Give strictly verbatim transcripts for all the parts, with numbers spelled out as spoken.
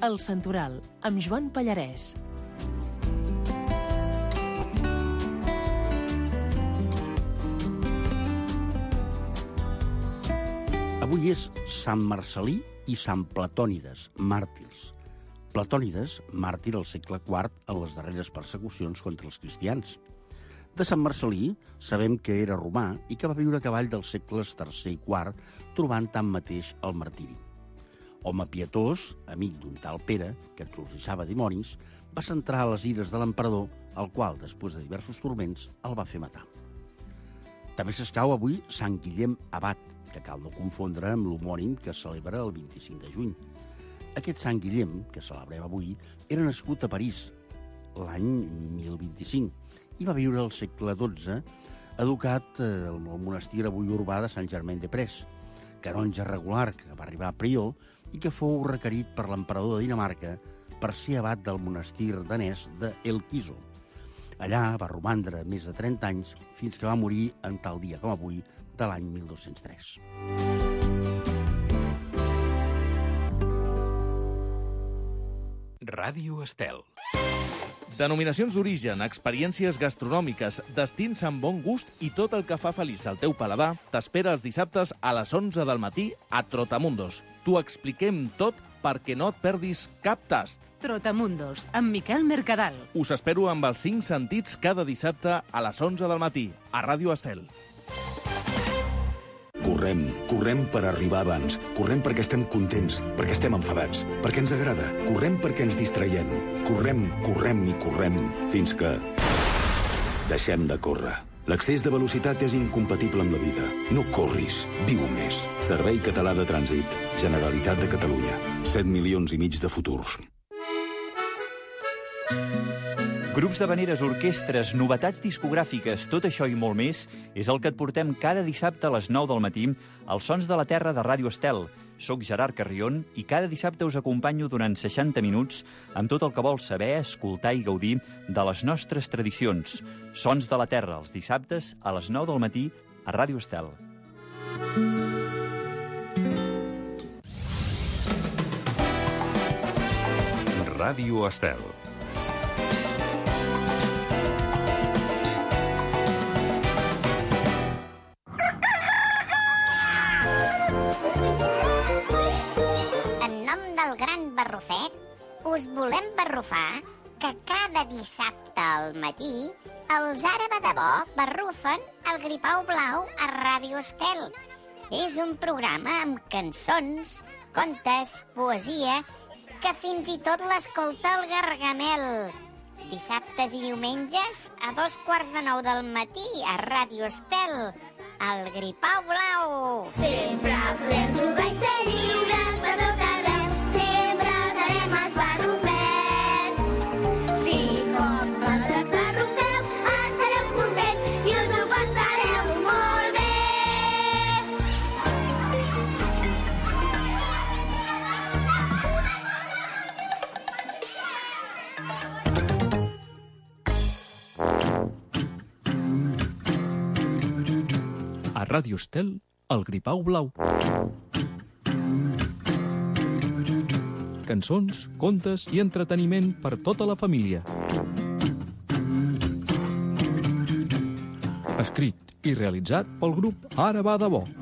El Santoral, amb Joan Pallarès. Avui és Sant Marcel·lí i Sant Platònides, màrtirs. Platònides, màrtir al segle quart en les darreres persecucions contra els cristians. De Sant Marcel·lí sabem que era romà i que va viure a cavall dels segles tercer i quart, trobant tanmateix el martiri. Home pietós, amic d'un tal Pere, que exorcitzava dimonis, va centrar les ires de l'emperador, el qual, després de diversos turments, el va fer matar. També s'escau avui Sant Guillem Abat, que cal no confondre amb l'homònim que es celebra el vint-i-cinc de juny. Aquest Sant Guillem, que celebrem avui, era nascut a París l'any mil vint-i-cinc i va viure al segle dotze, educat al monestir avui urbà de Saint-Germain-des-Prés, canonge regular que va arribar a prior i que fou requerit per l'emperador de Dinamarca per ser abat del monestir danès de El Quiso. Allà va romandre més de trenta anys fins que va morir en tal dia com avui de l'any mil dos-cents tres. Ràdio Estel. Denominacions d'origen, experiències gastronòmiques, destins amb bon gust i tot el que fa feliç al teu paladar t'espera els dissabtes a les onze del matí a Trotamundos. T'ho expliquem tot perquè no et perdis cap tast. Trotamundos, amb Miquel Mercadal. Us espero amb els cinc sentits cada dissabte a les onze del matí, a Ràdio Estel. Correm, correm per arribar abans. Correm perquè estem contents, perquè estem enfadats, perquè ens agrada. Correm perquè ens distraiem. Correm, correm i correm, fins que deixem de córrer. L'excés de velocitat és incompatible amb la vida. No corris, viu més. Servei Català de Trànsit. Generalitat de Catalunya. set milions i mig de futurs. Grups d'havaneres, orquestres, novetats discogràfiques, tot això i molt més és el que et portem cada dissabte a les nou del matí als Sons de la Terra de Ràdio Estel. Soc Gerard Carrion i cada dissabte us acompanyo durant seixanta minuts amb tot el que vols saber, escoltar i gaudir de les nostres tradicions. Sons de la Terra, els dissabtes a les nou del matí a Ràdio Estel. Ràdio Estel. Barrufet, us volem barrufar que cada dissabte al matí els Àraba de Bo barrufen el Gripau Blau a Ràdio Estel. És un programa amb cançons, contes, poesia, que fins i tot l'escolta el Gargamel. Dissabtes i diumenges a dos quarts de nou del matí a Ràdio Estel, el Gripau Blau. Sempre podem jugar i ser lliures per tot arreu. A Ràdio Estel, el Gripau Blau. Cançons, contes i entreteniment per tota la família. Escrit i realitzat pel grup Àraba de Bo.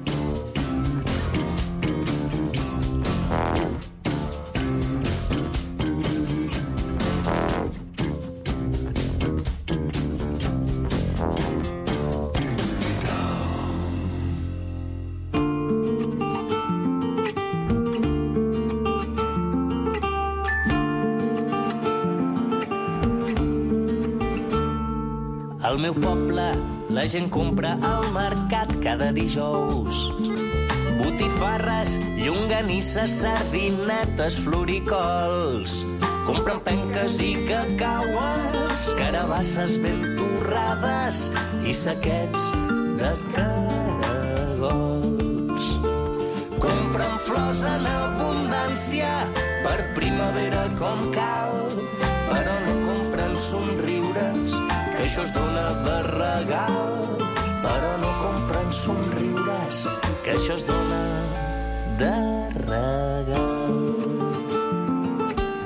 Al meu poble la gent compra al mercat cada dijous botifarres, llonganisses, sardinetes, floricols. Compren penques i cacaues, carabasses ben torrades i saquets de caragols. Compren flors en abundància per primavera com cal, però no compren somriures, que això es dona de regal. Però no compren somriures, que això es dona de regal.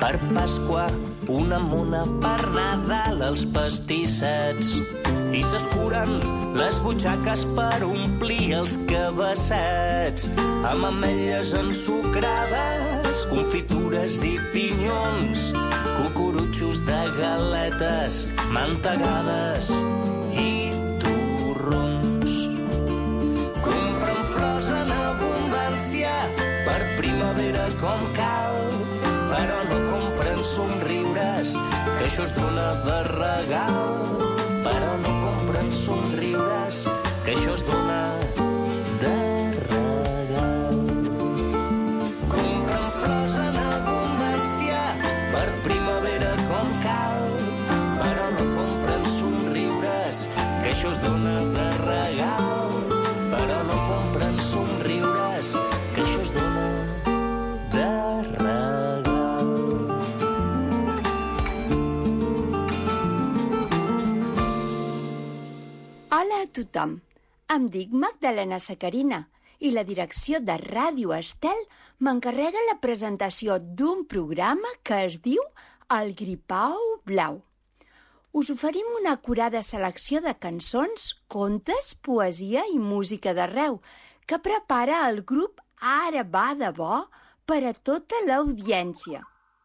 per Pasqua, una mona per Nadal, els pastissets. I s'escuren les butxaques per omplir els cabassets, amb ametlles ensucrades, confitures i pinyons, cucurutxos de galetes, mantegades i torrons. Compren flors en abundància per primavera com cal, però no compren somriures, que això es dona de regal. Però no compren somriures, que això es dona de regal. Compren flors en abundància per primavera com cal, però no compren somriures, que això es dona de regal. Però no compren somriures, que això es dona de regal. Hola a tothom, em dic Magdalena Sacarina i la direcció de Ràdio Estel m'encarrega la presentació d'un programa que es diu El Gripau Blau. Us oferim una acurada selecció de cançons, contes, poesia i música d'arreu que prepara el grup Ara va de bo per a tota l'audiència.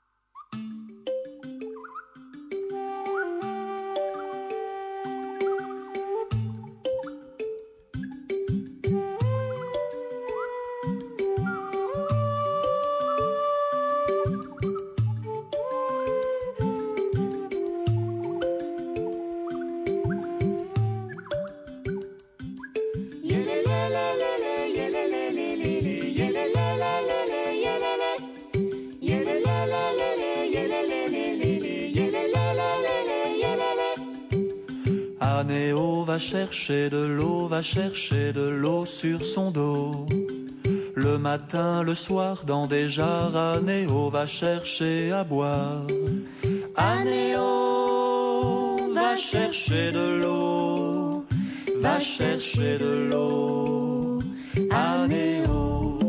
Anéo va chercher de l'eau, va chercher de l'eau sur son dos. Le matin, le soir, dans des jarres, Anéo va chercher à boire. Anéo va chercher de l'eau, va chercher de l'eau. Anéo.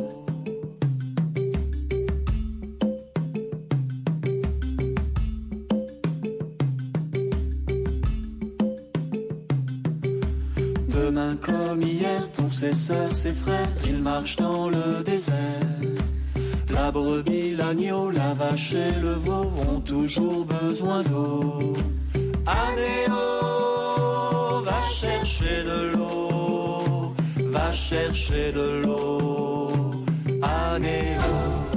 Demain comme hier, pour ses sœurs, ses frères, ils marchent dans le désert. La brebis, l'agneau, la vache et le veau ont toujours besoin d'eau. Anéo va chercher de l'eau, va chercher de l'eau. Anéo.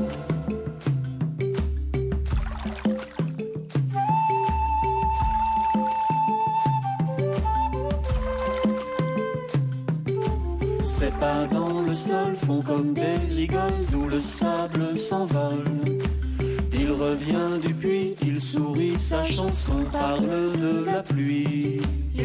Ses pas dans le sol font comme des rigoles, d'où le sable s'envole. Il revient du puits, il sourit, sa chanson parle de la pluie.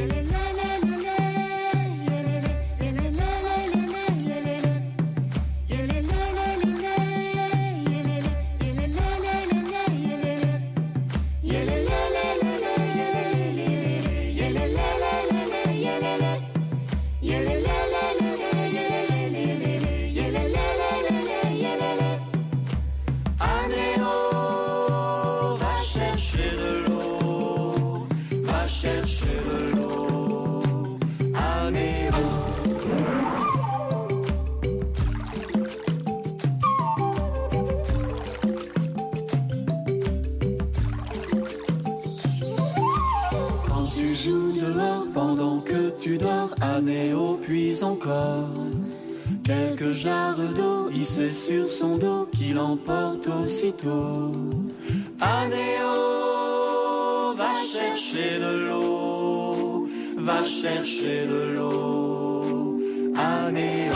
Anéo puis encore quelques jarres d'eau hissées sur son dos qu'il emporte aussitôt. Anéo va chercher de l'eau, va chercher de l'eau. Anéo.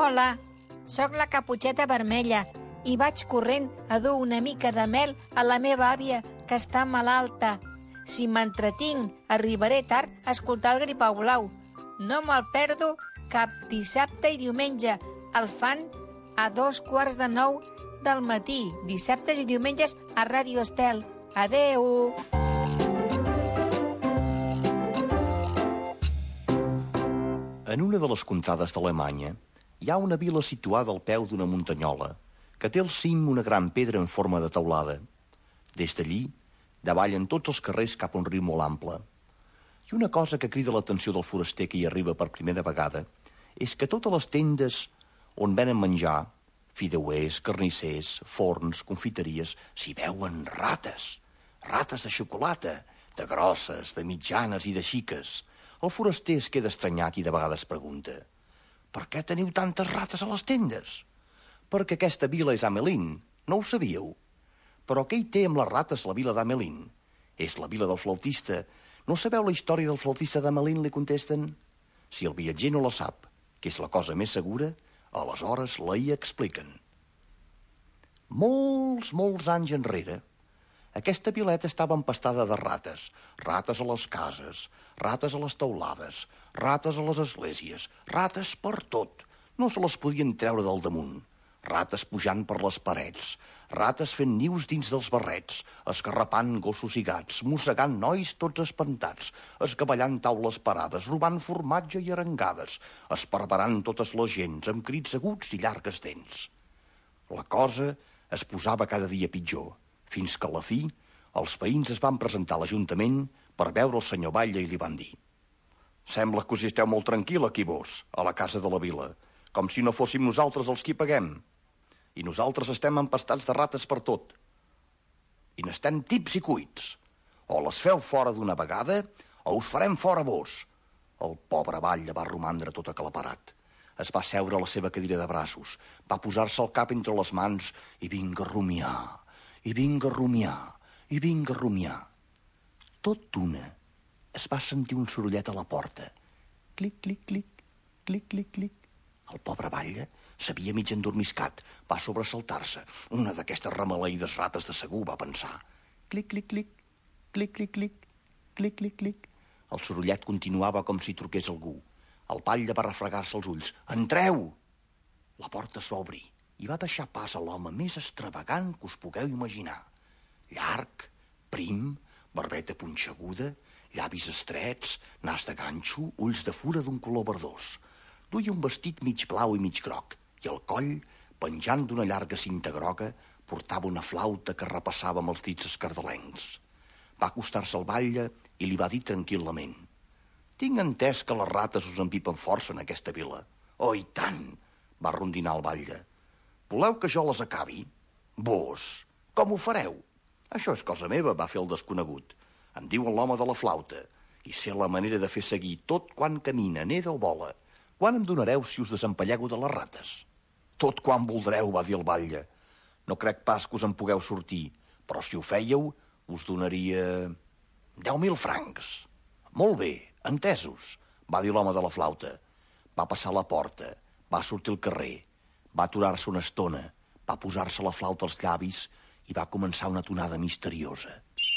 Hola, sóc la Caputxeta Vermella i vaig corrent a dur una mica de mel a la meva àvia, que està malalta. Si m'entretinc, arribaré tard a escoltar el Gripau Blau. No me'l perdo cap dissabte i diumenge. El fan a dos quarts de nou del matí, dissabtes i diumenges a Ràdio Estel. Adeu! En una de les contrades d'Alemanya hi ha una vila situada al peu d'una muntanyola que té al cim una gran pedra en forma de teulada. Des d'allí davallen tots els carrers cap a un riu molt ample. I una cosa que crida l'atenció del foraster que hi arriba per primera vegada és que totes les tendes on venen menjar, fideuers, carnissers, forns, confiteries, s'hi veuen rates. Rates de xocolata, de grosses, de mitjanes i de xiques. El foraster es queda estranyat i de vegades pregunta: per què teniu tantes rates a les tendes? Perquè aquesta vila és Hamelin, no ho sabíeu? Però què hi té amb les rates la vila d'Hamelin? És la vila del flautista. No sabeu la història del flautista d'Hamelin, li contesten? Si el viatger no la sap, que és la cosa més segura, aleshores la hi expliquen. Molts, molts anys enrere, aquesta vileta estava empastada de rates. Rates a les cases, rates a les teulades, rates a les esglésies, rates per tot. No se les podien treure del damunt. Rates pujant per les parets, rates fent nius dins dels barrets, esgarrapant gossos i gats, mossegant nois tots espantats, escavallant taules parades, robant formatge i arengades, esparverant totes les gens amb crits aguts i llargues dents. La cosa es posava cada dia pitjor, fins que a la fi els veïns es van presentar a l'Ajuntament per veure el senyor Batlle i li van dir: «Sembla que us hi esteu molt tranquil aquí vos, a la casa de la vila, com si no fóssim nosaltres els qui paguem. I nosaltres estem empastats de rates per tot. I n'estem tips i cuits. O les feu fora d'una vegada, o us farem fora vos». El pobre Batlle va romandre tot aclaparat. Es va seure a la seva cadira de braços, va posar-se el cap entre les mans i vinga a rumiar, i vinga a rumiar, i vinga a rumiar. Tot d'una es va sentir un sorollet a la porta. Clic, clic, clic, clic, clic, clic. El pobre Batlle s'havia mig endormiscat, va sobresaltar-se. Una d'aquestes remaleïdes rates de segur, va pensar. Clic, clic, clic, clic, clic, clic, clic, clic, clic. El sorollet continuava com si truqués algú. El Batlle va refregar-se els ulls. Entreu! La porta es va obrir i va deixar pas a l'home més extravagant que us pugueu imaginar. Llarg, prim, barbeta punxeguda, llavis estrets, nas de ganxo, ulls de fura d'un color verdós. Duia un vestit mig blau i mig groc, i al coll, penjant d'una llarga cinta groga, portava una flauta que repassava amb els dits escardalencs. Va acostar-se al Batlle i li va dir tranquil·lament: «Tinc entès que les rates us empipen força en aquesta vila». «Oh, i tant!», va rondinar el Batlle. «Voleu que jo les acabi?» «Vos? Com ho fareu?» «Això és cosa meva», va fer el desconegut. «Em diuen l'home de la flauta, i sé la manera de fer seguir tot quan camina, neda o vola. Quan em donareu si us desempallego de les rates?» «Tot quan voldreu», va dir el Batlle. «No crec pas que us en pugueu sortir, però si ho fèieu, us donaria deu mil francs». «Molt bé, entesos», va dir l'home de la flauta. Va passar la porta, va sortir al carrer, va aturar-se una estona, va posar-se la flauta als llavis i va començar una tonada misteriosa.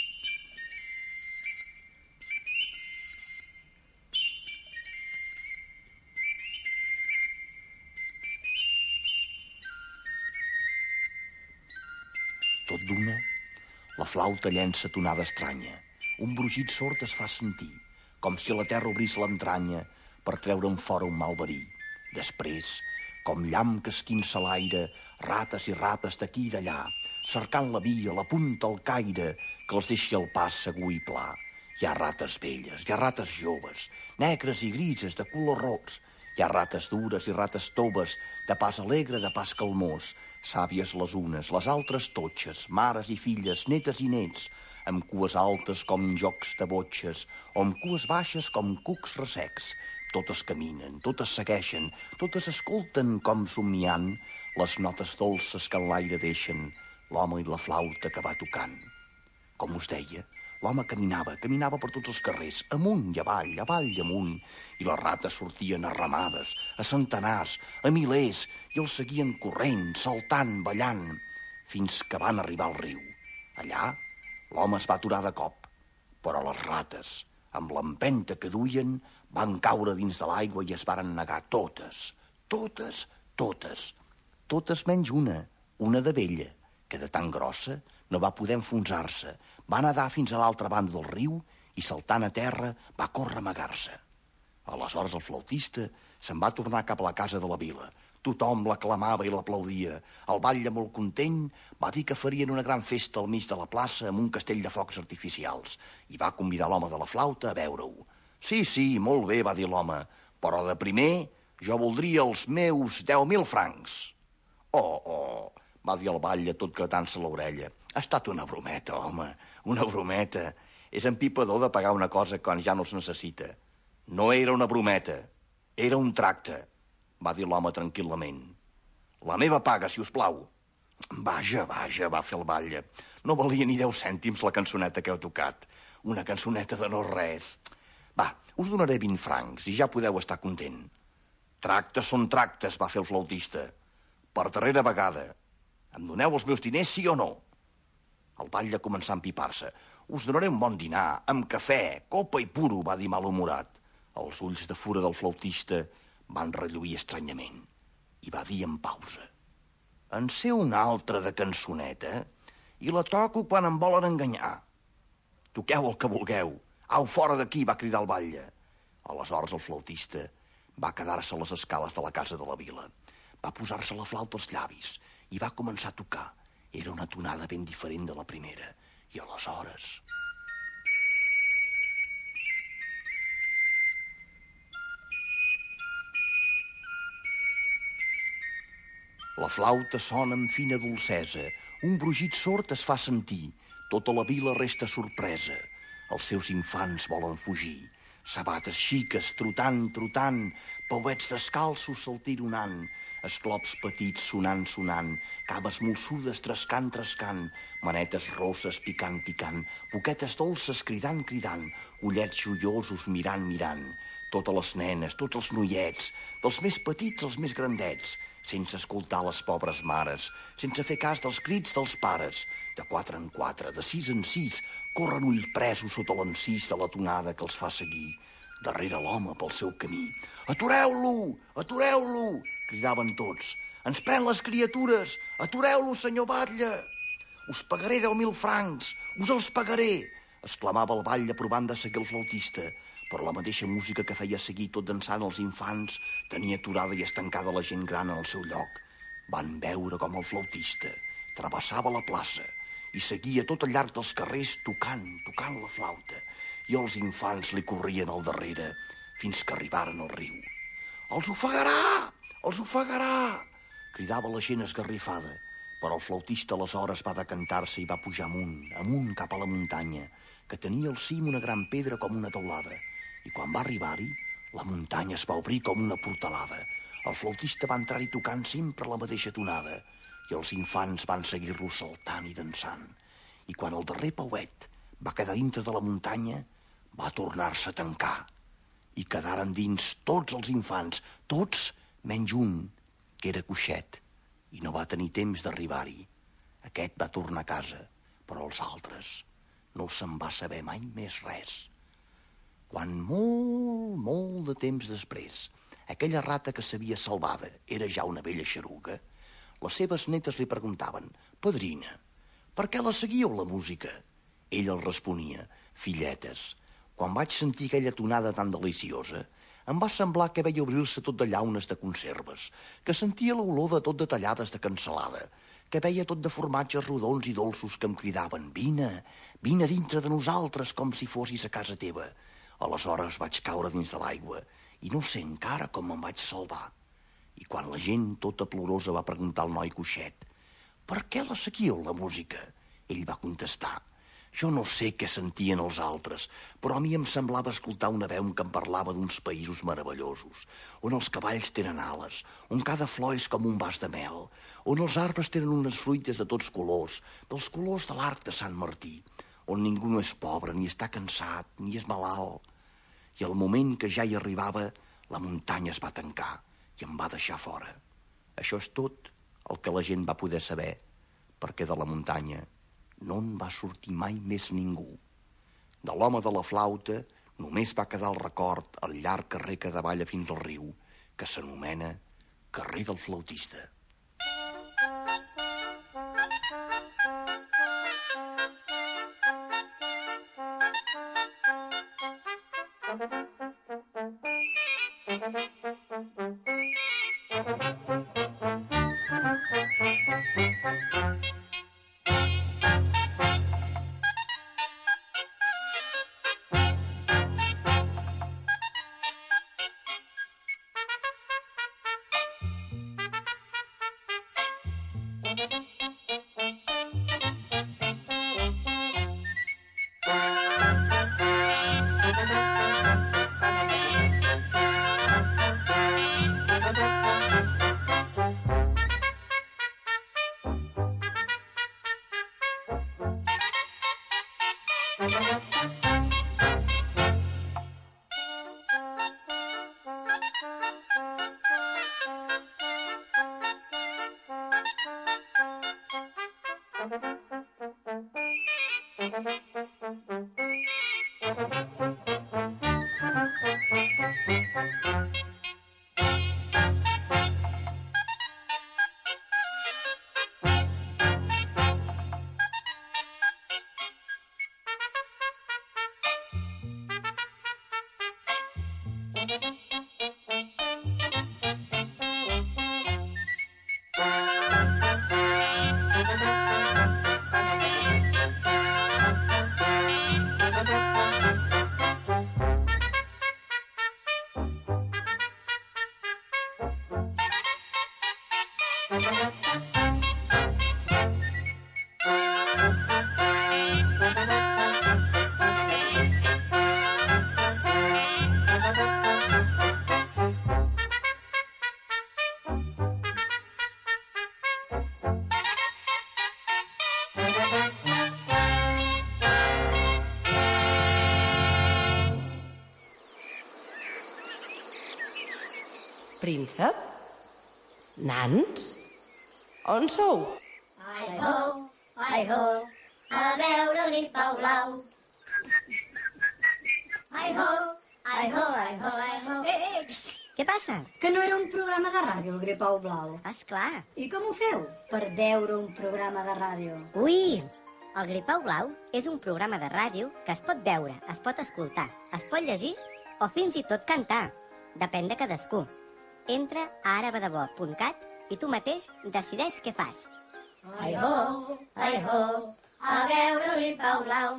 Tot d'una, la flauta llença tonada estranya. Un brugit sord es fa sentir, com si la terra obrís l'entranya per treure'n fora un mal verí. Després, com llamp que esquinça l'aire, rates i rates d'aquí i d'allà, cercant la via, la punta, el caire, que els deixi el pas segur i pla. Hi ha rates velles, hi ha rates joves, negres i grises, de color rots. Hi ha rates dures i rates toves, de pas alegre, de pas calmós, sàvies les unes, les altres totxes, mares i filles, netes i nets, amb cues altes com jocs de botxes, o amb cues baixes com cucs ressecs. Totes caminen, totes segueixen, totes escolten com somniant les notes dolces que en l'aire deixen l'home i la flauta que va tocant. Com us deia, L'home caminava, caminava per tots els carrers, amunt i avall, avall i amunt, i les rates sortien arramades, a centenars, a milers, i els seguien corrent, saltant, ballant, fins que van arribar al riu. Allà, l'home es va aturar de cop, però les rates, amb l'empenta que duien, van caure dins de l'aigua i es varen negar totes, totes, totes, totes menys una, una de vella, que de tan grossa no va poder enfonsar-se, va nedar fins a l'altra banda del riu i, saltant a terra, va córrer a amagar-se. Aleshores el flautista se'n va tornar cap a la casa de la vila. Tothom l'aclamava i l'aplaudia. El batlle, molt content, va dir que farien una gran festa al mig de la plaça amb un castell de focs artificials i va convidar l'home de la flauta a veure-ho. Sí, sí, molt bé, va dir l'home, però de primer jo voldria els meus deu mil francs. Oh, oh, va dir el batlle tot gratant-se l'orella. Ha estat una brometa, home, una brometa. És empipador de pagar una cosa quan ja no es necessita. No era una brometa, era un tracte, va dir l'home tranquil·lament. La meva paga, si us plau. Vaja, vaja, va fer el batlle. No valia ni deu cèntims la cançoneta que heu tocat. Una cançoneta de no res. Va, us donaré vint francs i ja podeu estar content. Tractes són tractes, va fer el flautista. Per darrera vegada. Em doneu els meus diners, sí o no? El batlle començà a empipar-se. Us donaré un bon dinar, amb cafè, copa i puro, va dir malhumorat. Els ulls de fura del flautista van relluir estranyament i va dir en pausa. En sé una altra de cançoneta i la toco quan em volen enganyar. Toqueu el que vulgueu. Au, fora d'aquí, va cridar el batlle. Aleshores el flautista va quedar-se a les escales de la casa de la vila. Va posar-se la flauta als llavis i va començar a tocar. Era una tonada ben diferent de la primera. I aleshores... La flauta sona amb fina dolcesa. Un brugit sord es fa sentir. Tota la vila resta sorpresa. Els seus infants volen fugir. Sabates xiques, trotant, trotant, pauets descalços saltironant, esclops petits sonant, sonant, cames molsudes trescant, trescant, manetes rosses picant, picant, boquetes dolces cridant, cridant, ullets joiosos mirant, mirant, totes les nenes, tots els noiets, dels més petits als més grandets, sense escoltar les pobres mares, sense fer cas dels crits dels pares. De quatre en quatre, de sis en sis, corren ullpresos sota l'encís de la tonada que els fa seguir. Darrere l'home pel seu camí. «Atureu-lo! Atureu-lo!» cridaven tots. «Ens pren les criatures! Atureu-lo, senyor batlle! Us pagaré deu mil francs! Us els pagaré!» exclamava el batlle provant de seguir el flautista. Però la mateixa música que feia seguir tot dansant els infants tenia aturada i estancada la gent gran en el seu lloc. Van veure com el flautista travessava la plaça i seguia tot al llarg dels carrers tocant, tocant la flauta, i els infants li corrien al darrere fins que arribaren al riu. «Els ofegarà! Els ofegarà!» cridava la gent esgarrifada, però el flautista aleshores va decantar-se i va pujar amunt, amunt cap a la muntanya, que tenia al cim una gran pedra com una teulada. I quan va arribar-hi, la muntanya es va obrir com una portalada. El flautista va entrar-hi tocant sempre la mateixa tonada i els infants van seguir-lo saltant i dansant. I quan el darrer pauet va quedar dintre de la muntanya, va tornar-se a tancar. I quedaren dins tots els infants, tots menys un, que era coixet, i no va tenir temps d'arribar-hi. Aquest va tornar a casa, però els altres no se'n va saber mai més res. Quan molt, molt de temps després, aquella rata que s'havia salvada era ja una vella xeruga, les seves netes li preguntaven: «Padrina, per què la seguíeu, la música?» Ell els responia: «Filletes, quan vaig sentir aquella tonada tan deliciosa, em va semblar que veia obrir-se tot de llaunes de conserves, que sentia l'olor de tot de tallades de cansalada, que veia tot de formatges rodons i dolços que em cridaven: «Vine, vine dintre de nosaltres com si fossis a casa teva». Aleshores vaig caure dins de l'aigua i no sé encara com me'n vaig salvar. I quan la gent tota plorosa va preguntar al noi coixet: «Per què la seguíeu, la música?» Ell va contestar: «Jo no sé què sentien els altres, però a mi em semblava escoltar una veu que em parlava d'uns països meravellosos, on els cavalls tenen ales, on cada flor és com un vas de mel, on els arbres tenen unes fruites de tots colors, dels colors de l'arc de Sant Martí, on ningú no és pobre, ni està cansat, ni és malalt. I al moment que ja hi arribava, la muntanya es va tancar i em va deixar fora. Això és tot el que la gent va poder saber, perquè de la muntanya no en va sortir mai més ningú. De l'home de la flauta només va quedar el record al llarg carrer que davalla fins al riu, que s'anomena Carrer del Flautista. Príncep? Nans? On sou? Ai ho, ai ho, a veure-li Pau Blau. Ai ho, ai ho, ai ho, ai ho. Eh, eh, què passa? Que no era un programa de ràdio, el Gripau Blau. Esclar. I com ho feu per veure un programa de ràdio? Ui, el Gripau Blau és un programa de ràdio que es pot veure, es pot escoltar, es pot llegir o fins i tot cantar. Depèn de cadascú. Entra a arabadebò punt cat i tu mateix decideix què fas. Ai ho, ai ho, a veure-li Pau Blau.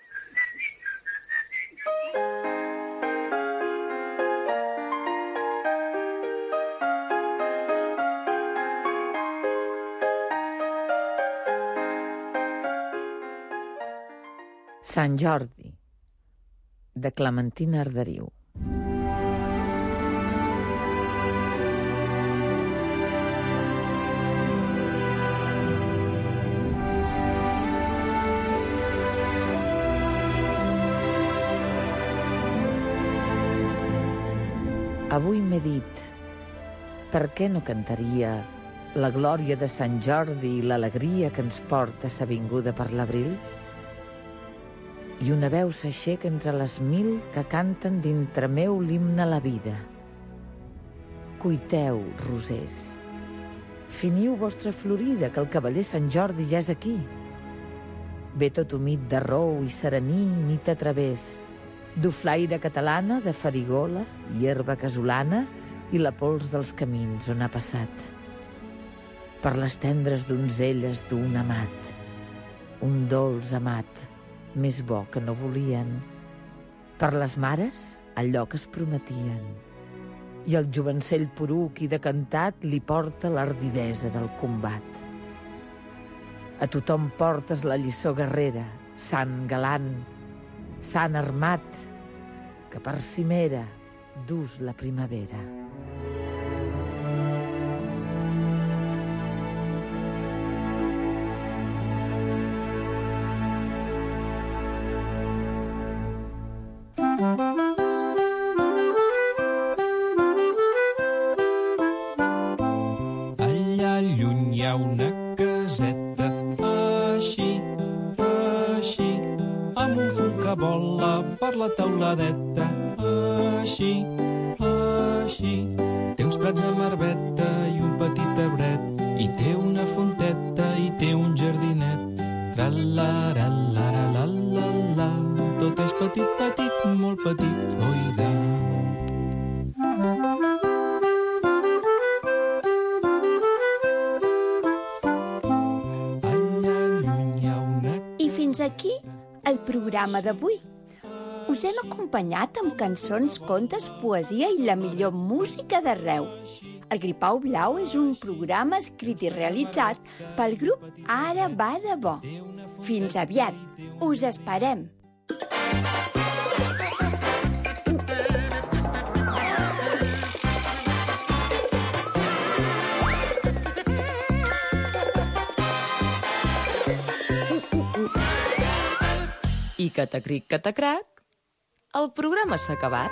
Sant Jordi, de Clementina Arderiu. Avui m'he dit, per què no cantaria la glòria de Sant Jordi i l'alegria que ens porta sa vinguda per l'abril? I una veu s'aixeca entre les mil que canten dintre meu l'himne a la vida. Cuiteu, rosers. Finiu vostra florida, que el cavaller Sant Jordi ja és aquí. Ve tot humit de rou i serení, nit a través, d'oflaire catalana, de farigola i herba casolana i la pols dels camins on ha passat. Per les tendres donzelles d'un amat, un dolç amat, més bo que no volien. Per les mares, allò que es prometien. I el jovencell poruc i decantat li porta l'ardidesa del combat. A tothom portes la lliçó guerrera, sant galant, sant armat, que per cimera dus la primavera. ha una caseta així, així, amb un fum que vola per la teuladeta així, així. Té uns prats amb herbeta i un petit arbret, i té una fonteta i té un jardinet. Tra-la-ra-la-ra-la-la-la, tot és petit, petit, molt petit, oida. I fins aquí el programa d'avui. Us hem acompanyat amb cançons, contes, poesia i la millor música d'arreu. El Gripau Blau és un programa escrit i realitzat pel grup Ara va de bo. Fins aviat. Us esperem. I catacric, catacrac, el programa s'ha acabat.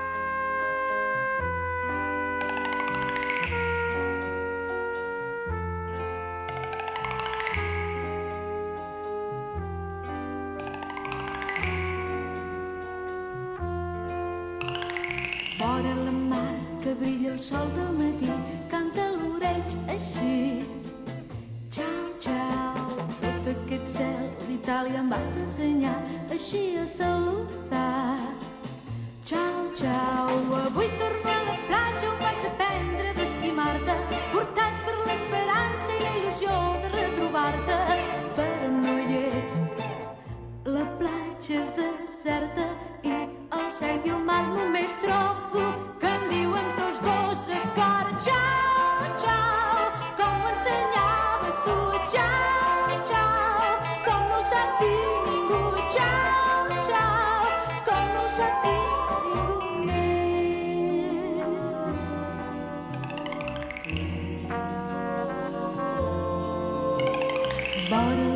Vora la mar que brilla el sol del matí, canta a l'oreig així. Ciao, ciao, sota aquest cel d'Itàlia em vas ensenyar així a saludar. Ciao, ciao, avui torno a la platja on vaig aprendre d'estimar-te, portat per l'esperança i la il·lusió de retrobar-te. Però no hi ets, la platja és deserta i el cel i el mar només trobo que em diuen tots dos acord. Ciao, ciao, com ho ensenyaves tu, ciao, ciao, com no ho sap dir ningú, ciao, ciao, com no ho sap dir ningú més. Vora